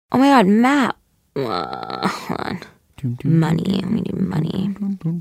Oh my God, Matt. Hold on. Money. We need money.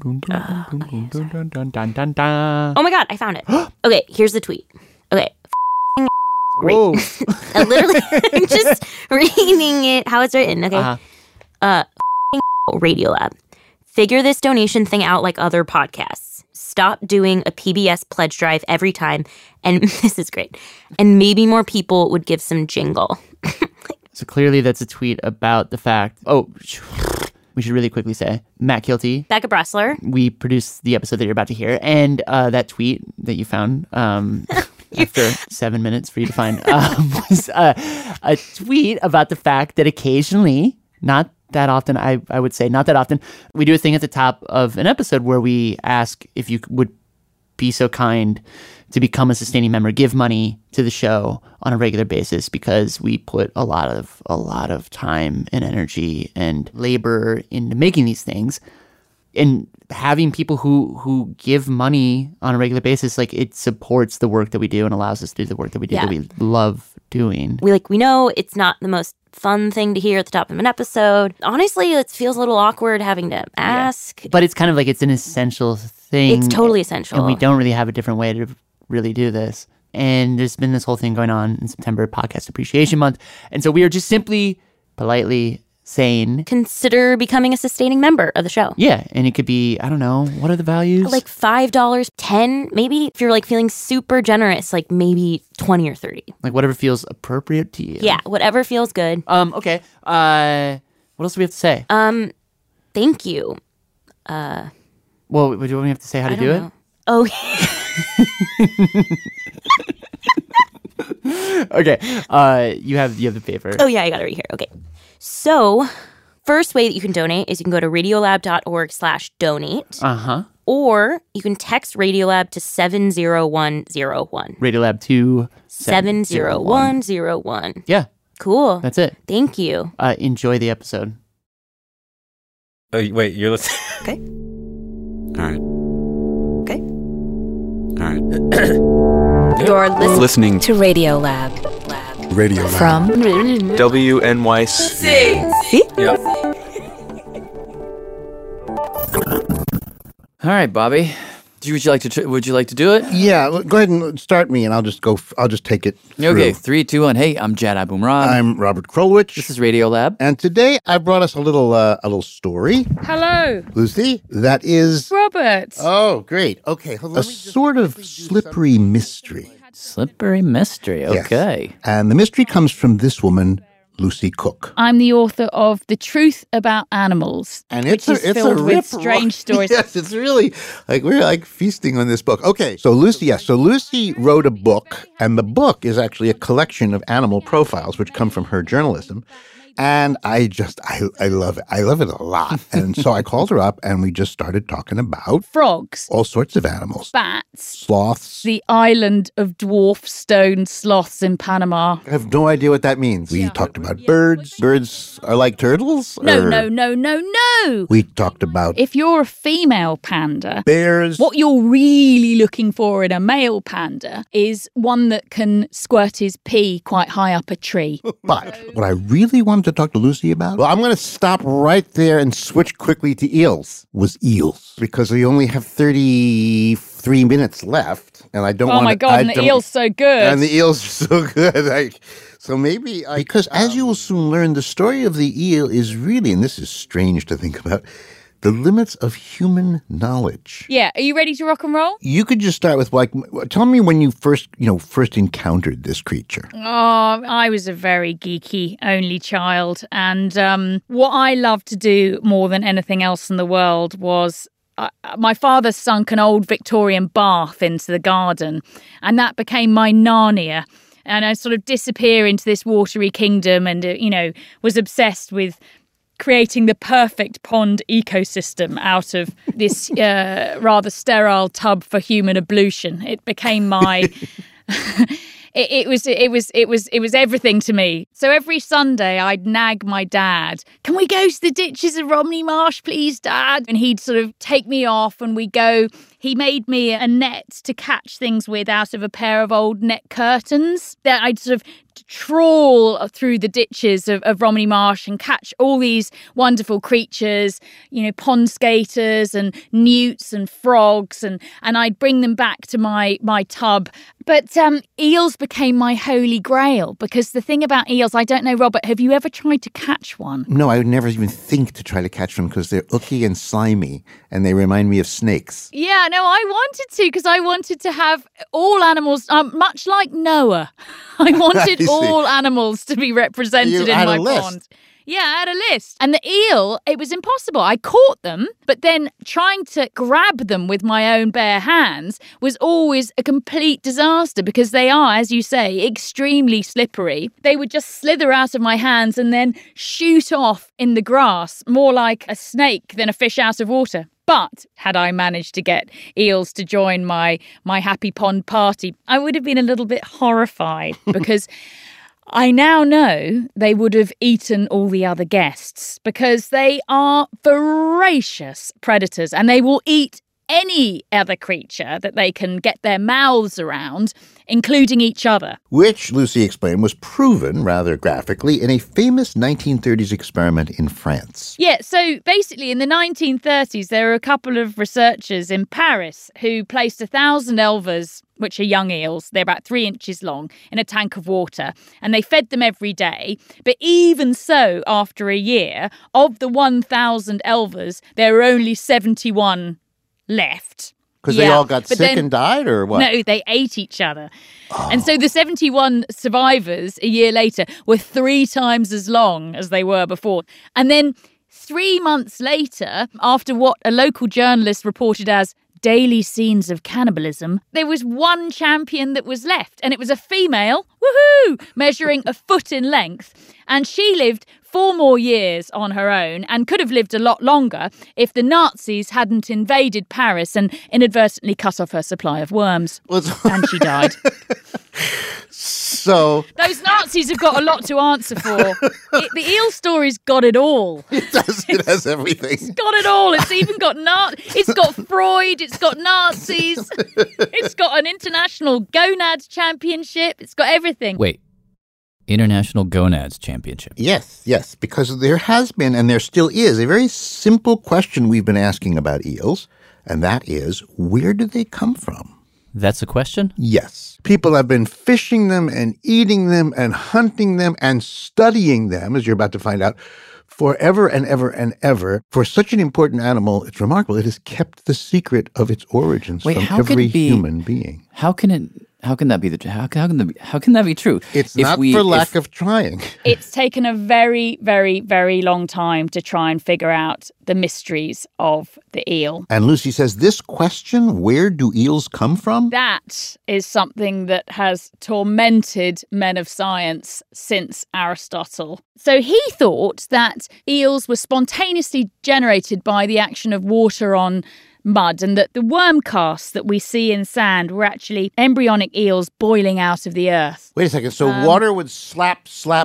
Oh my God, I found it. Okay, here's the tweet. Okay. Whoa. I'm literally just reading it how it's written. Okay. Radiolab. Figure this donation thing out like other podcasts. Stop doing a PBS pledge drive every time. And this is great. And maybe more people would give some jingle. So clearly that's a tweet about the fact. Oh, we should really quickly say Matt Kilty, Becca Bressler. we produced the episode that you're about to hear. And that tweet that you found after 7 minutes for you to find was a tweet about the fact that occasionally, not that often, I would say, not that often, we do a thing at the top of an episode where we ask if you would be so kind to become a sustaining member, give money to the show on a regular basis, because we put a lot of time and energy and labor into making these things. And having people who give money on a regular basis, like, it supports the work that we do and allows us to do the work that we do that we love doing. We know it's not the most fun thing to hear at the top of an episode. Honestly, it feels a little awkward having to ask. But it's kind of like it's an essential thing. It's totally essential. And we don't really have a different way to really do this. And there's been this whole thing going on in September, Podcast Appreciation Month. And so we are just simply politely saying, consider becoming a sustaining member of the show. Yeah. And it could be, I don't know, what are the values? Like $5, $10, maybe. If you're like feeling super generous, like maybe 20 or 30. Like whatever feels appropriate to you. Yeah, whatever feels good. Okay. What else do we have to say? Thank you. Well, do we have to say how to do it? Oh, okay. You have the paper. Oh, yeah, I got it right here. Okay. So, first way that you can donate is you can go to radiolab.org/donate. Or you can text Radiolab to 70101. Radiolab to 70101. Yeah. Cool. That's it. Thank you. Enjoy the episode. Oh, wait, you're listening? Okay. All right. Okay. All right. You're Listening to Radiolab. Radio Lab. From WNYC. Yeah. All right, Bobby. Would you like to do it? Yeah, go ahead and start me, and I'll just take it through. Okay, 3, 2, 1. Hey, I'm Jad Abumrad. I'm Robert Krulwich. This is Radiolab. And today I brought us a little story. Hello. Lucy, that is... Robert. Oh, great. Okay. A sort of slippery mystery. Slippery mystery. Okay. Yes. And the mystery comes from this woman, Lucy Cook. I'm the author of The Truth About Animals, And which is filled with strange stories. Yes, it's really like we're like feasting on this book. Okay, so Lucy wrote a book, and the book is actually a collection of animal profiles which come from her journalism. And I love it. I love it a lot. And so I called her up and we just started talking about Frogs. All sorts of animals. Bats. Sloths. The island of dwarf stone sloths in Panama. I have no idea what that means. We talked about birds. Birds are like turtles? No. We talked about If you're a female panda, bears. what you're really looking for in a male panda is one that can squirt his pee quite high up a tree. But what I really wanted to talk to Lucy about, well, I'm going to stop right there and switch quickly to eels, was eels. Because we only have 33 minutes left, and I don't want to... Oh my God, and the eel's so good. And the eels are so good. So maybe... because as you will soon learn, the story of the eel is really, and this is strange to think about, the limits of human knowledge. Yeah, are you ready to rock and roll? You could just start with, tell me when you first encountered this creature. Oh, I was a very geeky only child. And what I loved to do more than anything else in the world was... my father sunk an old Victorian bath into the garden, and that became my Narnia. And I sort of disappear into this watery kingdom and, was obsessed with creating the perfect pond ecosystem out of this rather sterile tub for human ablution. It became my... It was everything to me. So every Sunday I'd nag my dad, "Can we go to the ditches of Romney Marsh, please, Dad?" And he'd sort of take me off and we'd go. He made me a net to catch things with out of a pair of old net curtains that I'd sort of trawl through the ditches of Romney Marsh and catch all these wonderful creatures, pond skaters and newts and frogs, and I'd bring them back to my tub. But eels became my holy grail, because the thing about eels, I don't know, Robert, have you ever tried to catch one? No, I would never even think to try to catch them because they're ooky and slimy and they remind me of snakes. Yeah, no, I wanted to, because I wanted to have all animals, much like Noah. I wanted all animals to be represented in my pond. Yeah, I had a list. And the eel, it was impossible. I caught them, but then trying to grab them with my own bare hands was always a complete disaster, because they are, as you say, extremely slippery. They would just slither out of my hands and then shoot off in the grass, more like a snake than a fish out of water. But had I managed to get eels to join my happy pond party, I would have been a little bit horrified, because I now know they would have eaten all the other guests, because they are voracious predators and they will eat any other creature that they can get their mouths around, including each other. Which, Lucy explained, was proven rather graphically in a famous 1930s experiment in France. Yeah, so basically in the 1930s, there were a couple of researchers in Paris who placed 1,000 elvers, which are young eels, they're about 3 inches long, in a tank of water, and they fed them every day. But even so, after a year, of the 1,000 elvers, there were only 71 left. Because they all got sick and died, or what? No, they ate each other. And so the 71 survivors a year later were 3 times as long as they were before. And then 3 months later, after what a local journalist reported as daily scenes of cannibalism, there was one champion that was left, and it was a female, woohoo, measuring a foot in length. And she lived 4 more years on her own and could have lived a lot longer if the Nazis hadn't invaded Paris and inadvertently cut off her supply of worms. And she died. So those Nazis have got a lot to answer for. The eel story's got it all. It does. It has everything. It's got it all. It's even got it's got Freud. It's got Nazis. It's got an international gonads championship. It's got everything. Wait. International Gonads Championship. Yes, because there has been, and there still is, a very simple question we've been asking about eels, and that is, where do they come from? That's a question? Yes. People have been fishing them and eating them and hunting them and studying them, as you're about to find out, forever and ever and ever. For such an important animal, it's remarkable. It has kept the secret of its origins from every human being. How can that be how can that be true? It's not for lack of trying. It's taken a very, very, very long time to try and figure out the mysteries of the eel. And Lucy says this question, where do eels come from? That is something that has tormented men of science since Aristotle. So he thought that eels were spontaneously generated by the action of water on mud, and that the worm casts that we see in sand were actually embryonic eels boiling out of the earth. Wait a second. So water would slap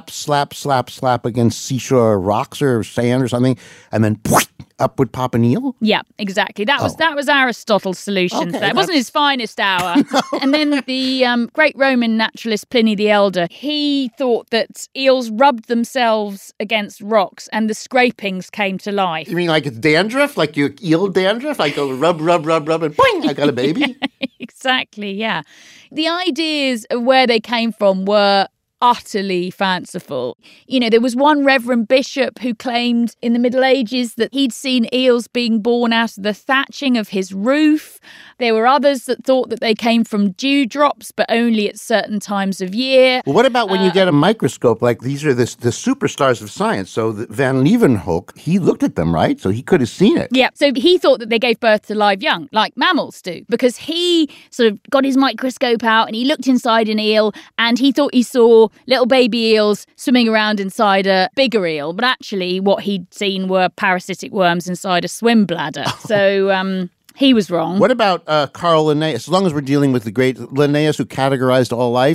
against seashore rocks or sand or something, and then up would pop an eel? Yeah, exactly. That was Aristotle's solution. Okay, that wasn't his finest hour. No. And then the great Roman naturalist Pliny the Elder, he thought that eels rubbed themselves against rocks and the scrapings came to life. You mean like it's dandruff? Like your eel dandruff? Like go rub, and boing, I got a baby? Yeah, exactly, yeah. The ideas of where they came from were utterly fanciful. You know, there was one Reverend Bishop who claimed in the Middle Ages that he'd seen eels being born out of the thatching of his roof. There were others that thought that they came from dewdrops, but only at certain times of year. Well, what about when you get a microscope? Like these are the superstars of science. So Van Leeuwenhoek, he looked at them, right? So he could have seen it. Yeah. So he thought that they gave birth to live young, like mammals do, because he sort of got his microscope out and he looked inside an eel and he thought he saw little baby eels swimming around inside a bigger eel. But actually what he'd seen were parasitic worms inside a swim bladder. So he was wrong. What about Carl Linnaeus? As long as we're dealing with the great Linnaeus who categorized all life,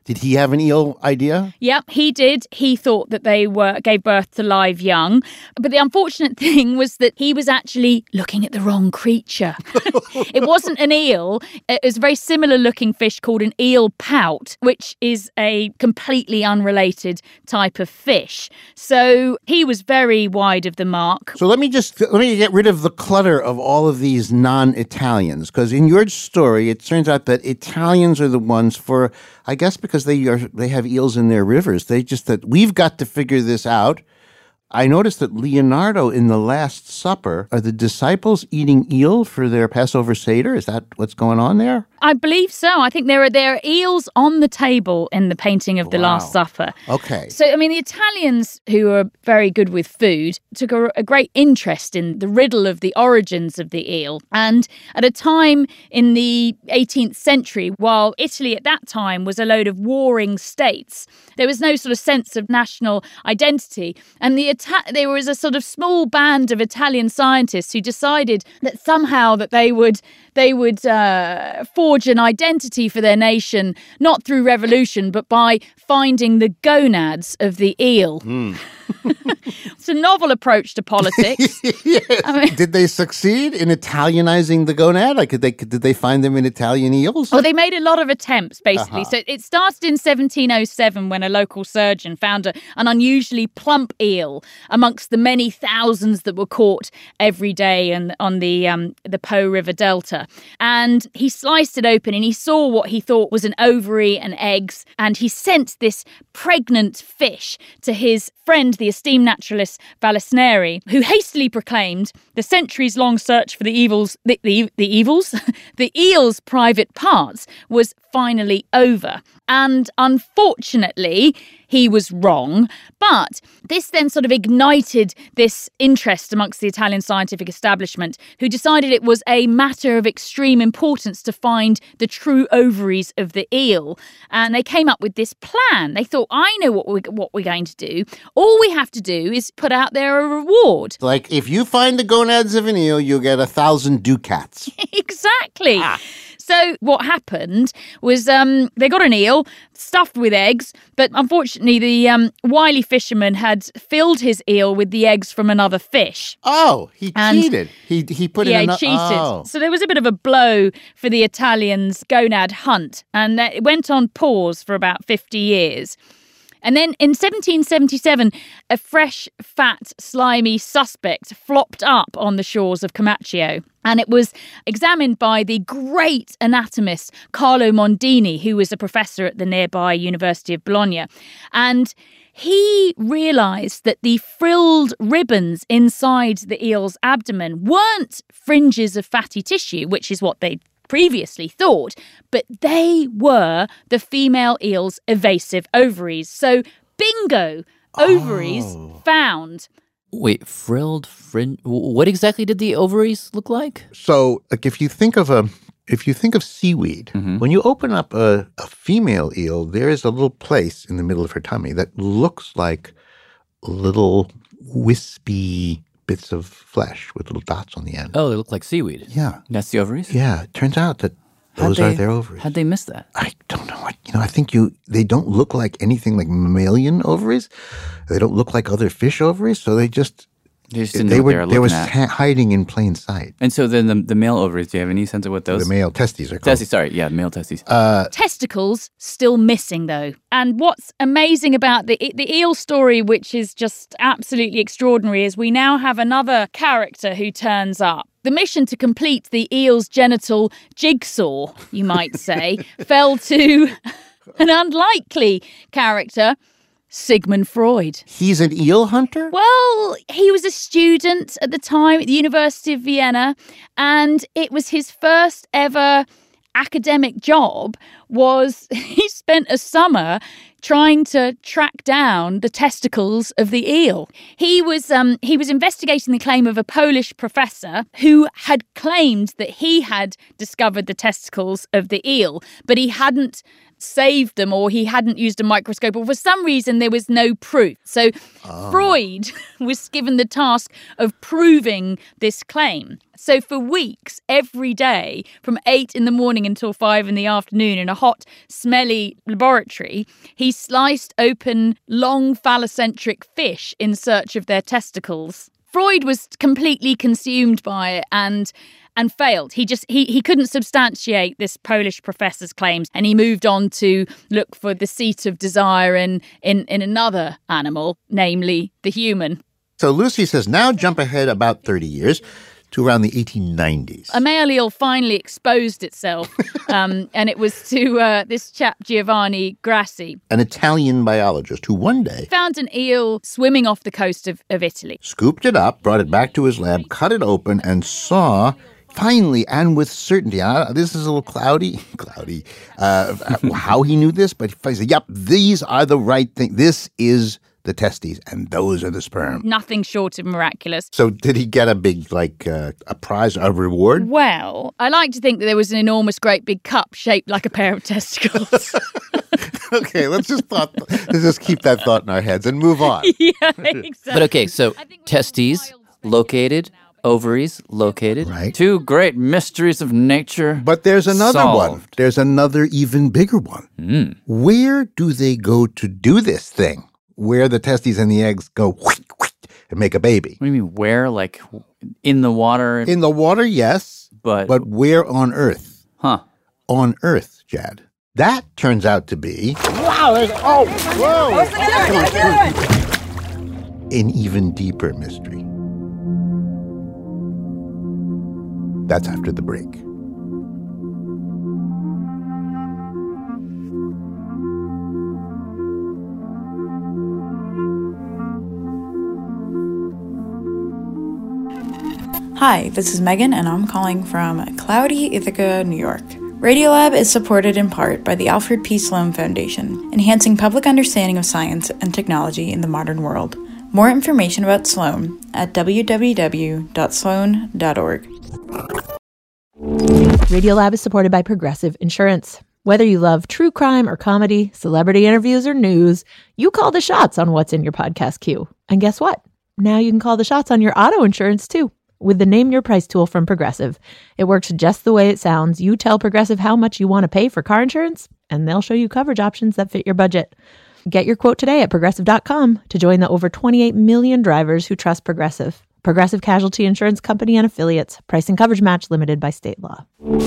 Did he have an eel idea? Yep, he did. He thought that they gave birth to live young. But the unfortunate thing was that he was actually looking at the wrong creature. It wasn't an eel. It was a very similar looking fish called an eel pout, which is a completely unrelated type of fish. So he was very wide of the mark. So let me get rid of the clutter of all of these non-Italians, because in your story, it turns out that Italians are the ones I guess because they have eels in their rivers. That we've got to figure this out. I noticed that Leonardo in The Last Supper, are the disciples eating eel for their Passover Seder? Is that what's going on there? I believe so. I think there are eels on the table in the painting of The Last Supper. Okay. So, I mean, the Italians, who are very good with food, took a great interest in the riddle of the origins of the eel. And at a time in the 18th century, while Italy at that time was a load of warring states, there was no sort of sense of national identity. And there was a sort of small band of Italian scientists who decided that somehow that they would forge an identity for their nation, not through revolution, but by finding the gonads of the eel. It's a novel approach to politics. Yes. I mean, did they succeed in Italianizing the gonad? Like, did they find them in Italian eels? Well, they made a lot of attempts, basically. So it started in 1707 when a local surgeon found an unusually plump eel amongst the many thousands that were caught every day on the Po River Delta. And he sliced it open and he saw what he thought was an ovary and eggs. And he sent this pregnant fish to his friend, the esteemed naturalist Vallisneri, who hastily proclaimed the centuries-long search for the eel's private parts was finally over. And unfortunately, he was wrong. But this then sort of ignited this interest amongst the Italian scientific establishment, who decided it was a matter of extreme importance to find the true ovaries of the eel. And they came up with this plan. They thought, I know what we're going to do. All we have to do is put out there a reward. Like, if you find the gonads of an eel, you'll get 1,000 ducats. Exactly. So what happened was they got an eel stuffed with eggs, but unfortunately the wily fisherman had filled his eel with the eggs from another fish. Oh, he cheated. He put in another... he cheated. Oh. So there was a bit of a blow for the Italians' gonad hunt, and it went on pause for about 50 years. And then in 1777, a fresh, fat, slimy suspect flopped up on the shores of Comacchio. And it was examined by the great anatomist Carlo Mondini, who was a professor at the nearby University of Bologna. And he realised that the frilled ribbons inside the eel's abdomen weren't fringes of fatty tissue, which is what they previously thought, but they were the female eel's evasive ovaries. So, bingo, ovaries found. Wait, frilled fringe? What exactly did the ovaries look like? So, like, if you think of seaweed, when you open up a female eel, there is a little place in the middle of her tummy that looks like little wispy bits of flesh with little dots on the end. Oh, they look like seaweed. Yeah. That's the ovaries? Yeah. It turns out that those are their ovaries. How'd they miss that? I don't know. I think they don't look like anything like mammalian ovaries. They don't look like other fish ovaries. So they just didn't know what they were looking at. Hiding in plain sight. And so then the male ovaries, do you have any sense of what those? The male testes are called. Testes, sorry. Yeah, male testes. Testicles still missing, though. And what's amazing about the eel story, which is just absolutely extraordinary, is we now have another character who turns up. The mission to complete the eel's genital jigsaw, you might say, fell to an unlikely character, Sigmund Freud. He's an eel hunter? Well, he was a student at the time at the University of Vienna, and it was his first ever academic job. He spent a summer trying to track down the testicles of the eel. He was investigating the claim of a Polish professor who had claimed that he had discovered the testicles of the eel, but he hadn't saved them, or he hadn't used a microscope, or for some reason there was no proof. So Freud was given the task of proving this claim. So for weeks, every day, from 8 in the morning until 5 in the afternoon, in a hot, smelly laboratory, he sliced open long phallocentric fish in search of their testicles. Freud was completely consumed by it and failed. He couldn't substantiate this Polish professor's claims, and he moved on to look for the seat of desire in another animal, namely the human. So Lucy says, now jump ahead about 30 years to around the 1890s. A male eel finally exposed itself, and it was to this chap, Giovanni Grassi. An Italian biologist who one day Found an eel swimming off the coast of Italy. scooped it up, brought it back to his lab, cut it open, and saw, finally and with certainty, this is a little cloudy, how he knew this, but he said, yep, these are the right thing. This is the testes, and those are the sperm. Nothing short of miraculous. So did he get a big, a prize, a reward? Well, I like to think that there was an enormous, great big cup shaped like a pair of testicles. Okay, let's just keep that thought in our heads and move on. Yeah, exactly. But okay, so testes located, ovaries located. Right. Two great mysteries of nature. But there's another one. solved. There's another even bigger one. Where do they go to do this thing? Where the testes and the eggs go and make a baby? What do you mean, where? Like in the water? In the water, yes. But where on Earth? Huh. On Earth, Jad. That turns out to be an even deeper mystery. That's after the break. Hi, this is Megan, and I'm calling from cloudy Ithaca, New York. Radiolab is supported in part by the Alfred P. Sloan Foundation, enhancing public understanding of science and technology in the modern world. More information about Sloan at www.sloan.org. Radiolab is supported by Progressive Insurance. Whether you love true crime or comedy, celebrity interviews or news, you call the shots on what's in your podcast queue. And guess what? Now you can call the shots on your auto insurance too. With the Name Your Price tool from Progressive. It works just the way it sounds. You tell Progressive how much you want to pay for car insurance, and they'll show you coverage options that fit your budget. Get your quote today at Progressive.com to join the over 28 million drivers who trust Progressive. Progressive Casualty Insurance Company and Affiliates. Price and coverage match limited by state law.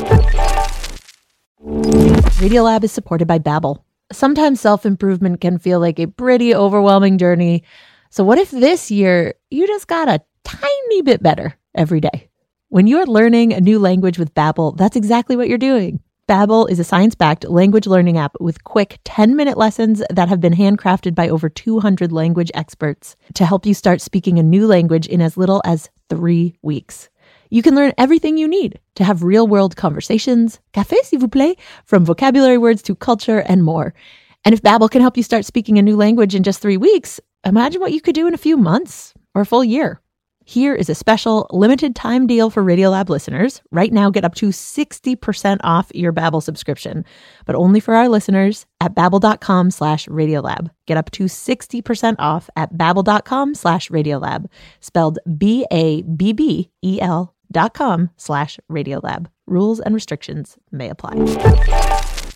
Radiolab is supported by Babbel. Sometimes self-improvement can feel like a pretty overwhelming journey. So what if this year you just got a tiny bit better every day? When you're learning a new language with Babbel, that's exactly what you're doing. Babbel is a science-backed language learning app with quick 10-minute lessons that have been handcrafted by over 200 language experts to help you start speaking a new language in as little as 3 weeks. You can learn everything you need to have real-world conversations, café s'il vous plaît, from vocabulary words to culture and more. And if Babbel can help you start speaking a new language in just 3 weeks, imagine what you could do in a few months or a full year. Here is a special limited time deal for Radiolab listeners. Right now, get up to 60% off your Babbel subscription, but only for our listeners at babbel.com/Radiolab. Get up to 60% off at babbel.com/Radiolab, spelled BABBEL.com/Radiolab. Rules and restrictions may apply.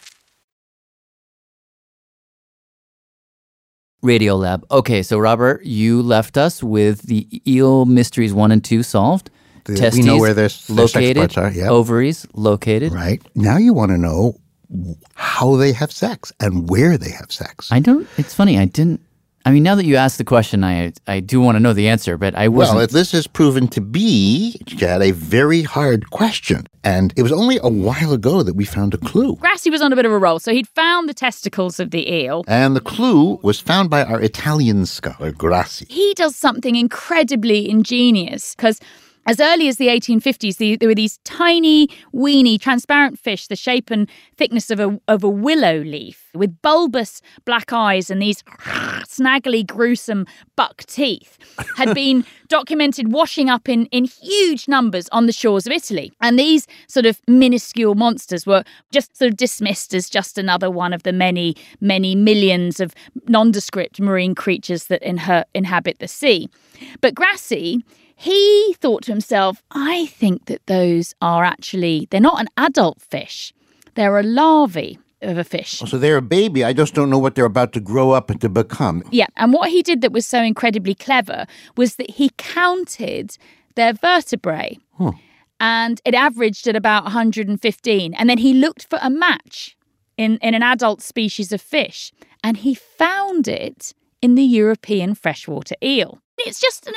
Radiolab. Okay, so Robert, you left us with the eel mysteries 1 and 2 solved. Testes we know where their sex located, parts are. Yep. ovaries located. Right. Now you want to know how they have sex and where they have sex. It's funny, now that you asked the question, I do want to know the answer, but I wasn't. Well, this has proven to be, Chad, a very hard question. And it was only a while ago that we found a clue. Grassi was on a bit of a roll, so he'd found the testicles of the eel. And the clue was found by our Italian scholar, Grassi. He does something incredibly ingenious, because as early as the 1850s, there were these tiny, weeny, transparent fish, the shape and thickness of a willow leaf, with bulbous black eyes and these snaggly, gruesome buck teeth, had been documented washing up in huge numbers on the shores of Italy. And these sort of minuscule monsters were just sort of dismissed as just another one of the many, many millions of nondescript marine creatures that inhabit the sea. But Grassi, he thought to himself, I think that those are actually, they're not an adult fish. They're a larvae of a fish. So they're a baby. I just don't know what they're about to grow up and to become. Yeah, and what he did that was so incredibly clever was that he counted their vertebrae. And it averaged at about 115. And then he looked for a match in an adult species of fish. And he found it in the European freshwater eel. It's just an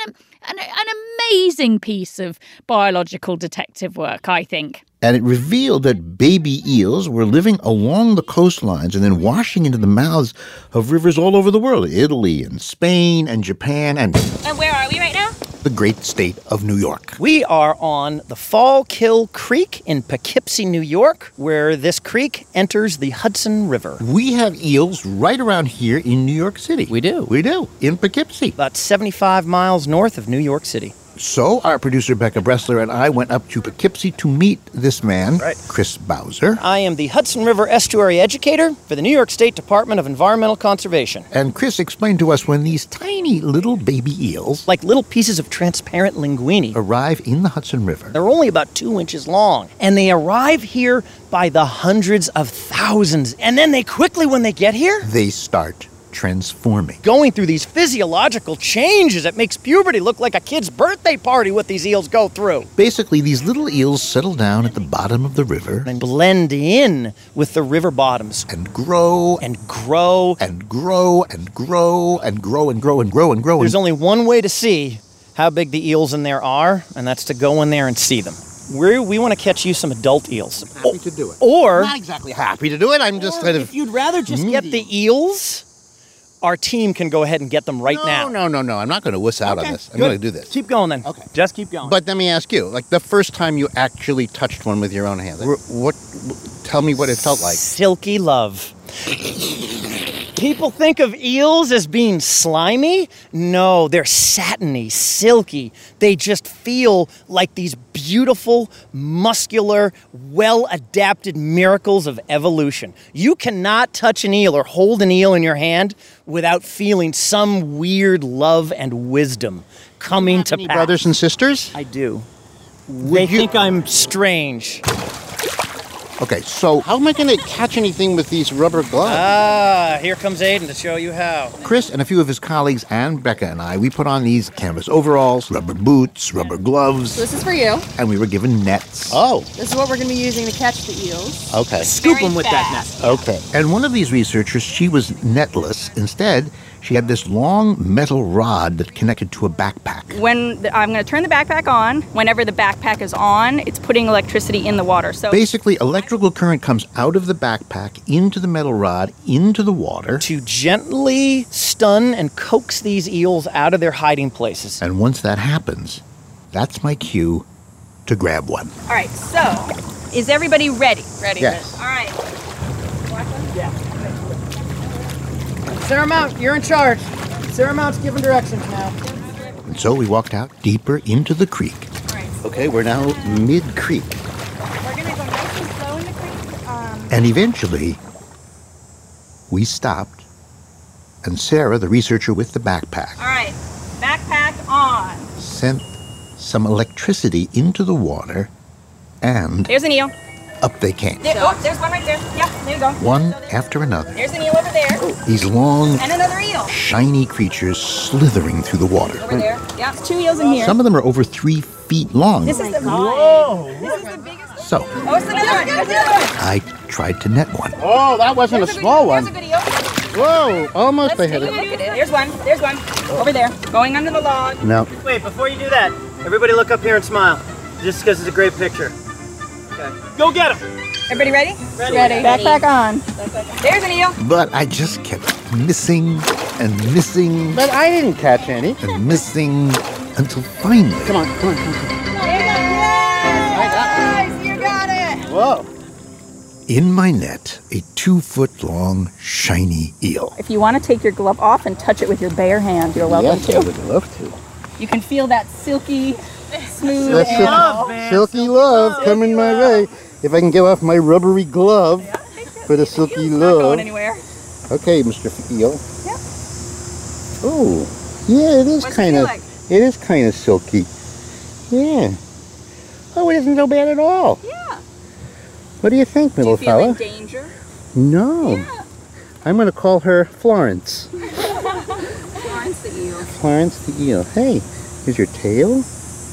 amazing piece of biological detective work, I think. And it revealed that baby eels were living along the coastlines and then washing into the mouths of rivers all over the world. Italy and Spain and Japan and where are we right now? the great state of New York. We are on the Fallkill Creek in Poughkeepsie, New York, where this creek enters the Hudson River. We have eels right around here in New York City. We do. We do, in Poughkeepsie. About 75 miles north of New York City. So our producer, Becca Bressler, and I went up to Poughkeepsie to meet this man, Chris Bowser. I am the Hudson River Estuary Educator for the New York State Department of Environmental Conservation. And Chris explained to us when these tiny little baby eels, like little pieces of transparent linguine, arrive in the Hudson River. They're only about 2 inches long, and they arrive here by the hundreds of thousands. And then they quickly, when they get here, they start transforming. Going through these physiological changes. It makes puberty look like a kid's birthday party what these eels go through. Basically, these little eels settle down at the bottom of the river and blend in with the river bottoms. And grow. And grow. And grow and grow and grow and grow and grow and grow. There's only one way to see how big the eels in there are, and that's to go in there and see them. We want to catch you some adult eels. I'm happy to do it. Or... not exactly happy to do it. I'm just kind of... if you'd rather just get the eels... our team can go ahead and get them now. No. I'm not going to wuss out on this. I'm going to do this. Keep going then. Okay. Just keep going. But let me ask you, like the first time you actually touched one with your own hands, tell me what it felt like. Silky love. People think of eels as being slimy. No, they're satiny, silky. They just feel like these beautiful, muscular, well-adapted miracles of evolution. You cannot touch an eel or hold an eel in your hand without feeling some weird love and wisdom coming to pass. Brothers and sisters? I do. They think I'm strange. Okay, so how am I going to catch anything with these rubber gloves? Here comes Aiden to show you how. Chris and a few of his colleagues and Becca and I, we put on these canvas overalls, rubber boots, rubber gloves. So this is for you. And we were given nets. Oh. This is what we're going to be using to catch the eels. Okay. Scoop them with that net. Okay. And one of these researchers, she was netless. Instead, she had this long metal rod that connected to a backpack. I'm going to turn the backpack on. Whenever the backpack is on, it's putting electricity in the water. So basically, electrical current comes out of the backpack, into the metal rod, into the water. To gently stun and coax these eels out of their hiding places. And once that happens, that's my cue to grab one. All right, so is everybody ready? Ready. Yes. All right. Yeah. Sarah Mount, you're in charge. Sarah Mount's giving directions now. And so we walked out deeper into the creek. Right. Okay, we're now mid-creek. We're going to go nice and slow in the creek. And eventually, we stopped, and Sarah, the researcher with the backpack, all right, backpack on. Sent some electricity into the water, and There's an eel. up they came. There's one right there. Yeah, there you go. One after another. There's an eel over there. These long, And another eel. shiny creatures slithering through the water. Over there. Yeah, there's 2 eels in here. Some of them are over 3 feet long. This is the This is the biggest. So, Oh, it's the good one. I tried to net one. Oh, that wasn't a small one. There's a good eel. Whoa, almost Let's I hit take a it. look at it. There's one. There's one. Over there. Going under the log. No. Wait, before you do that, everybody look up here and smile. Just because it's a great picture. Okay. Go get him! Everybody ready? Ready. Backpack on. There's an eel. But I just kept missing and missing But I didn't catch any. and missing until finally. Come on. in my net a 2-foot-long shiny eel. If you want to take your glove off and touch it with your bare hand, you're welcome Yes, I to. would love to. You can feel that silky, smooth That's animal. silky love coming my way. If I can get off my rubbery glove for the silky Not love. going anywhere. Okay, Mr. Eel. Yep. Oh, yeah, it is What's it kind feel of. like? It is kind of silky. Yeah. Oh, it isn't so bad at all. Yeah. What do you think, Do you little feel fella? in danger? No. Yeah. I'm going to call her Florence. Florence the eel. Florence the eel. Hey, here's your tail.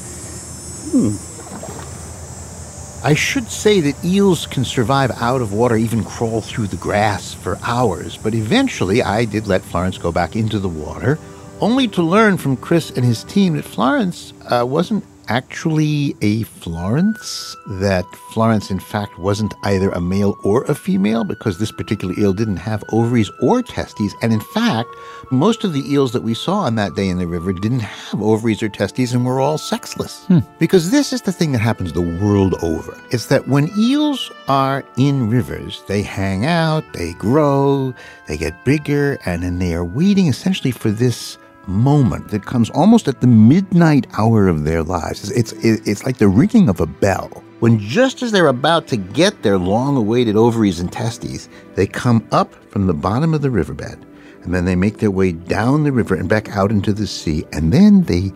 I should say that eels can survive out of water, even crawl through the grass for hours. But eventually, I did let Florence go back into the water, only to learn from Chris and his team that Florence wasn't actually a Florence, that Florence, in fact, wasn't either a male or a female, because this particular eel didn't have ovaries or testes. And in fact, most of the eels that we saw on that day in the river didn't have ovaries or testes and were all sexless. Because this is the thing that happens the world over. It's that when eels are in rivers, they hang out, they grow, they get bigger, and then they are waiting essentially for this moment that comes almost at the midnight hour of their lives. It's like the ringing of a bell. When just as they're about to get their long-awaited ovaries and testes, they come up from the bottom of the riverbed, and then they make their way down the river and back out into the sea, and then they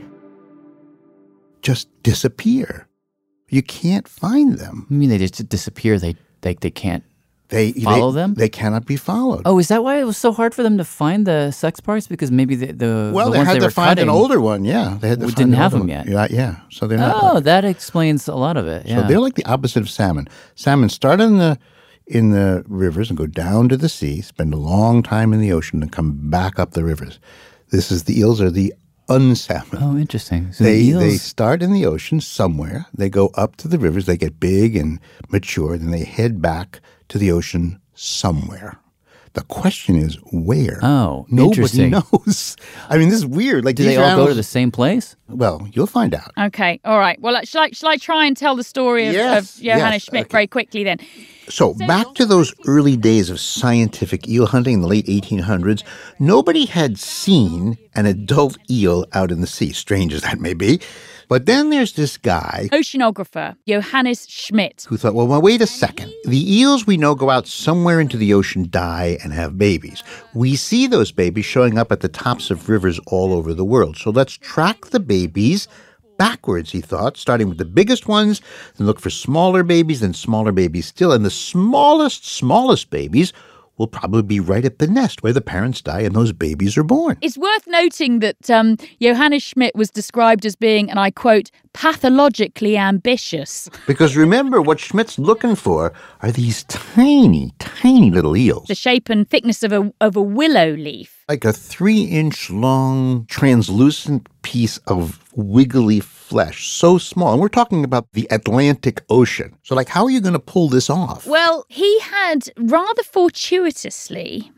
just disappear. You can't find them. I mean, they just disappear. They can't follow them? They cannot be followed. Oh, is that why it was so hard for them to find the sex parts? Because maybe the Well, the they ones had to were find cutting an older one, yeah. They had to find didn't an have older them one. yet. Yeah. So they're not. Oh, that explains a lot of it. Yeah. So they're like the opposite of salmon. Salmon start in the rivers and go down to the sea, spend a long time in the ocean, and come back up the rivers. The eels are the unsalmon. Oh, interesting. So They start in the ocean somewhere. They go up to the rivers. They get big and mature. Then they head back to the ocean somewhere. The question is where? Oh, nobody interesting. knows. I mean, this is weird. Like, do they all go to the same place? Well, you'll find out. Okay, all right. Well, shall I try and tell the story of Yes, Johannes yes, Schmidt okay. very quickly then? So back to those early days of scientific eel hunting in the late 1800s, nobody had seen an adult eel out in the sea, strange as that may be. But then there's this guy Oceanographer Johannes Schmidt. who thought, well, wait a second. The eels we know go out somewhere into the ocean, die, and have babies. We see those babies showing up at the tops of rivers all over the world. So let's track the babies backwards, he thought, starting with the biggest ones, then look for smaller babies, then smaller babies still. And the smallest babies will probably be right at the nest where the parents die and those babies are born. It's worth noting that Johannes Schmidt was described as being, and I quote, pathologically ambitious. Because remember, what Schmidt's looking for are these tiny, tiny little eels. The shape and thickness of a willow leaf. Like a 3-inch long, translucent piece of wiggly flesh, so small. And we're talking about the Atlantic Ocean. So, like, how are you going to pull this off? Well, he had rather fortuitously,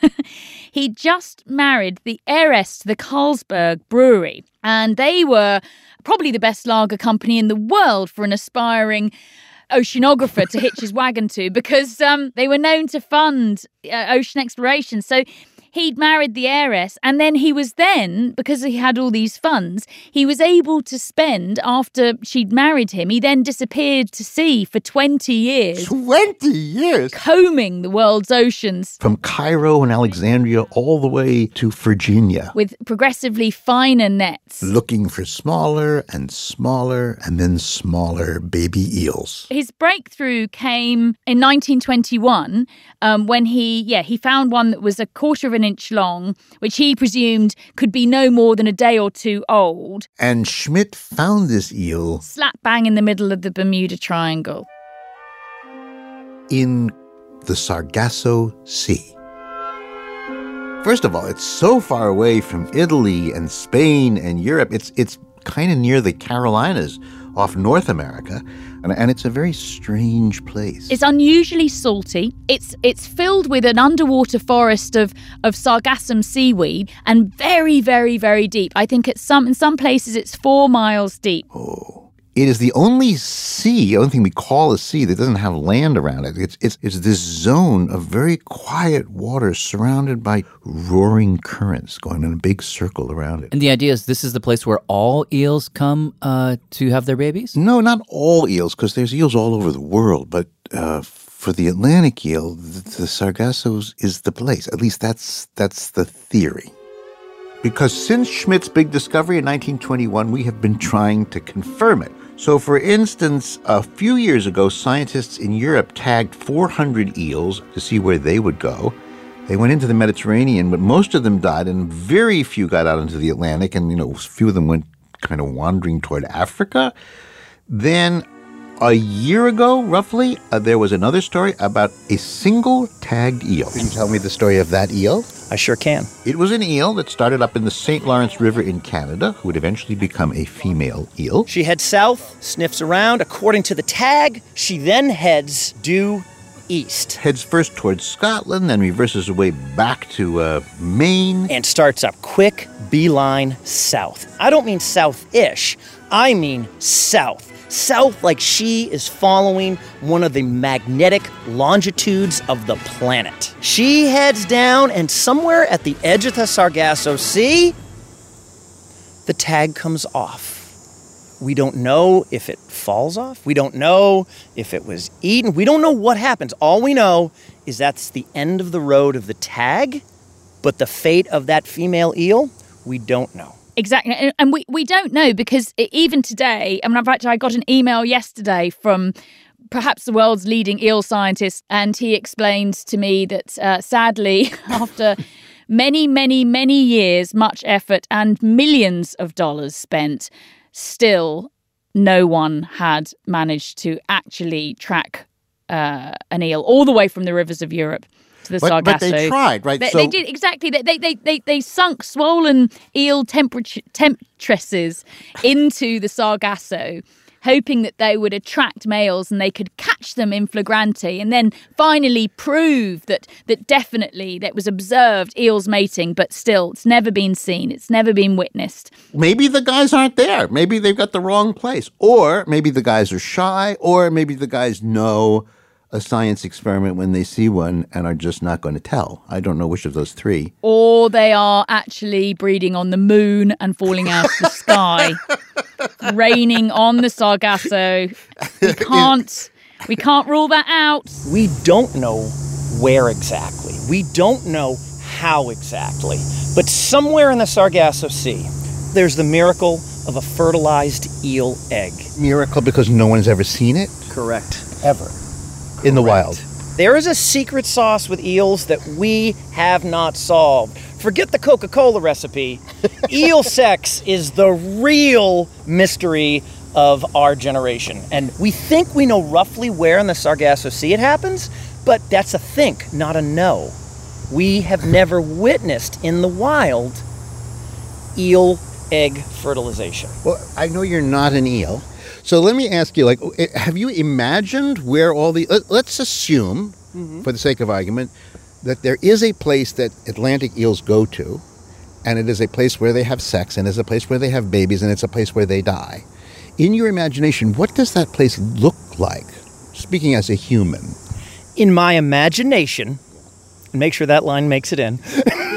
he just married the heiress to the Carlsberg Brewery. And they were probably the best lager company in the world for an aspiring oceanographer to hitch his wagon to, because they were known to fund ocean exploration. So he'd married the heiress, and then because he had all these funds, he was able to spend, after she'd married him, he then disappeared to sea for 20 years. 20 years? Combing the world's oceans. From Cairo and Alexandria all the way to Virginia. With progressively finer nets. Looking for smaller and smaller and then smaller baby eels. His breakthrough came in 1921 when he found one that was a quarter of an inch long, which he presumed could be no more than a day or two old. And Schmidt found this eel Slap bang in the middle of the Bermuda Triangle. in the Sargasso Sea. First of all, it's so far away from Italy and Spain and Europe. It's kind of near the Carolinas off North America, and it's a very strange place. It's unusually salty. It's filled with an underwater forest of sargassum seaweed, and very, very, very deep. I think in some places it's 4 miles deep. Oh, It is the only thing we call a sea that doesn't have land around it. It's this zone of very quiet water surrounded by roaring currents going in a big circle around it. And the idea is this is the place where all eels come to have their babies? No, not all eels, because there's eels all over the world. But for the Atlantic eel, the Sargasso is the place. At least that's the theory. Because since Schmidt's big discovery in 1921, we have been trying to confirm it. So, for instance, a few years ago, scientists in Europe tagged 400 eels to see where they would go. They went into the Mediterranean, but most of them died, and very few got out into the Atlantic, and, a few of them went kind of wandering toward Africa. Then, a year ago, roughly, there was another story about a single tagged eel. Can you tell me the story of that eel? I sure can. It was an eel that started up in the St. Lawrence River in Canada, who would eventually become a female eel. She heads south, sniffs around. According to the tag, she then heads due east. Heads first towards Scotland, then reverses away back to Maine. And starts a quick beeline south. I don't mean south-ish. I mean south. South like she is following one of the magnetic longitudes of the planet. She heads down, and somewhere at the edge of the Sargasso Sea, the tag comes off. We don't know if it falls off. We don't know if it was eaten. We don't know what happens. All we know is that's the end of the road of the tag, but the fate of that female eel, we don't know. Exactly. And we don't know, because even today, in fact, I got an email yesterday from perhaps the world's leading eel scientist, and he explained to me that sadly, after many, many, many years, much effort and millions of dollars spent, still no one had managed to actually track an eel all the way from the rivers of Europe to the Sargasso. But they tried, right? They did, exactly. They sunk swollen eel temptresses into the Sargasso, hoping that they would attract males and they could catch them in flagrante, and then finally prove that definitely that was observed eels mating, but still it's never been seen. It's never been witnessed. Maybe the guys aren't there. Maybe they've got the wrong place. Or maybe the guys are shy, or maybe the guys know a science experiment when they see one and are just not going to tell. I don't know which of those three. Or they are actually breeding on the moon and falling out of the sky, raining on the Sargasso. We can't rule that out. We don't know where exactly. We don't know how exactly. But somewhere in the Sargasso Sea, there's the miracle of a fertilized eel egg. Miracle because no one's ever seen it? Correct. Ever. In the wild. There is a secret sauce with eels that we have not solved. Forget the Coca-Cola recipe. Eel sex is the real mystery of our generation. And we think we know roughly where in the Sargasso Sea it happens, but that's a think, not a know. We have never witnessed in the wild eel egg fertilization. Well, I know you're not an eel. So let me ask you, have you imagined where all the... Let's assume, for the sake of argument, that there is a place that Atlantic eels go to, and it is a place where they have sex, and it's a place where they have babies, and it's a place where they die. In your imagination, what does that place look like, speaking as a human? In my imagination, and make sure that line makes it in.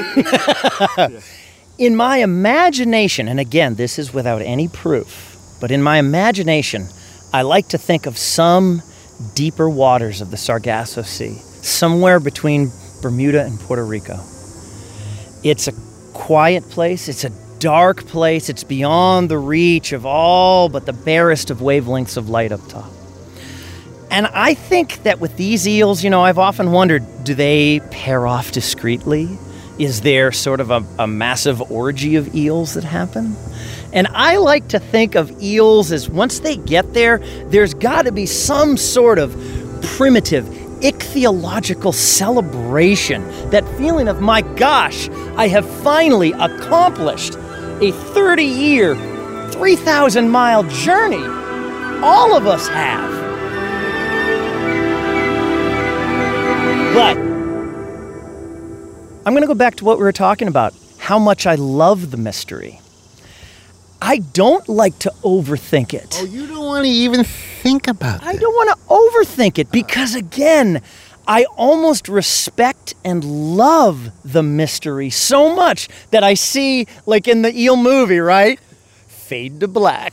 In my imagination, and again, this is without any proof, but in my imagination, I like to think of some deeper waters of the Sargasso Sea, somewhere between Bermuda and Puerto Rico. It's a quiet place. It's a dark place. It's beyond the reach of all but the barest of wavelengths of light up top. And I think that with these eels, I've often wondered, do they pair off discreetly? Is there sort of a massive orgy of eels that happen? And I like to think of eels as once they get there, there's got to be some sort of primitive, ichthyological celebration. That feeling of, my gosh, I have finally accomplished a 30-year, 3,000-mile journey. All of us have. But I'm going to go back to what we were talking about, how much I love the mystery. I don't like to overthink it. Oh, you don't want to even think about it. I don't want to overthink it because, again, I almost respect and love the mystery so much that I see, like in the eel movie, right? Fade to black.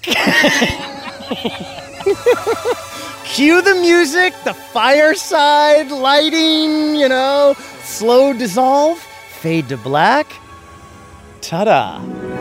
Cue the music, the fireside lighting, slow dissolve, fade to black. Ta-da.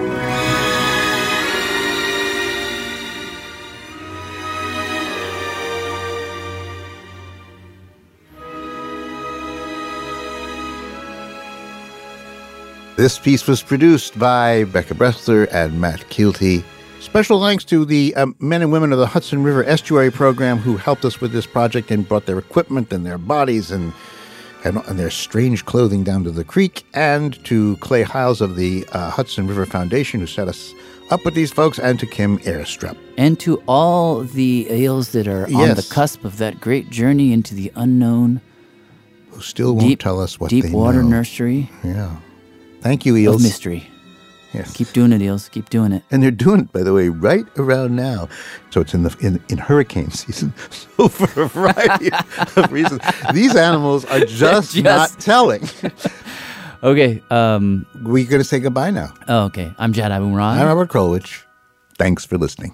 This piece was produced by Becca Bressler and Matt Keelty. Special thanks to the men and women of the Hudson River Estuary Program who helped us with this project and brought their equipment and their bodies and their strange clothing down to the creek, and to Clay Hiles of the Hudson River Foundation who set us up with these folks, and to Kim Airstrup. And to all the eels that are on the cusp of that great journey into the unknown. Who still won't tell us what they know. Deep water nursery. Yeah. Thank you, eels. Of mystery. Yes. Keep doing it, eels. Keep doing it. And they're doing it, by the way, right around now. So it's in hurricane season. So for a variety of reasons, these animals are just not telling. Okay. We're going to say goodbye now. Oh, okay. I'm Jad Abumrad. I'm Robert Krulwich. Thanks for listening.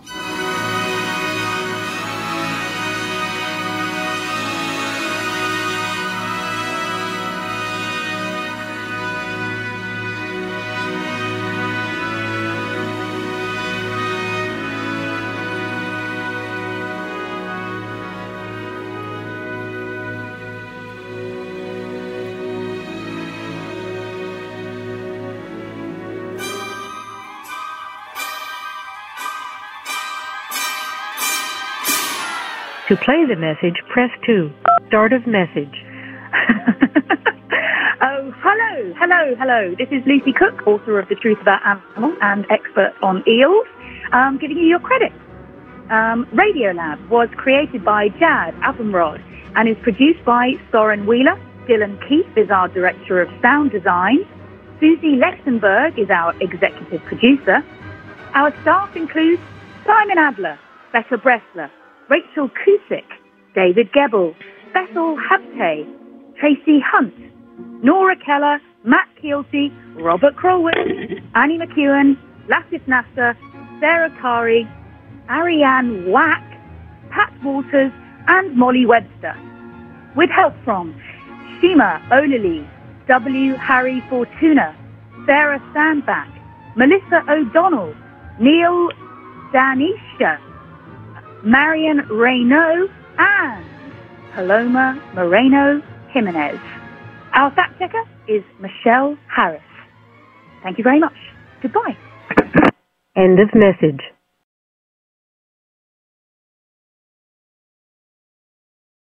To play the message, press 2. Start of message. Oh, hello. This is Lucy Cook, author of The Truth About Animals and expert on eels, giving you your credit. Radiolab was created by Jad Abumrad and is produced by Soren Wheeler. Dylan Keefe is our director of sound design. Susie Lexenberg is our executive producer. Our staff includes Simon Adler, Becca Bressler, Rachel Cusick, David Gebel, Bethel Habte, Tracy Hunt, Nora Keller, Matt Keelty, Robert Krulwich, Annie McEwen, Latif Nasser, Sarah Kari, Ariane Wack, Pat Walters, and Molly Webster. With help from Shima Olili, W. Harry Fortuna, Sarah Sandback, Melissa O'Donnell, Neil Danisha, Marion Reynaud, and Paloma Moreno Jimenez. Our fact checker is Michelle Harris. Thank you very much. Goodbye. End of message.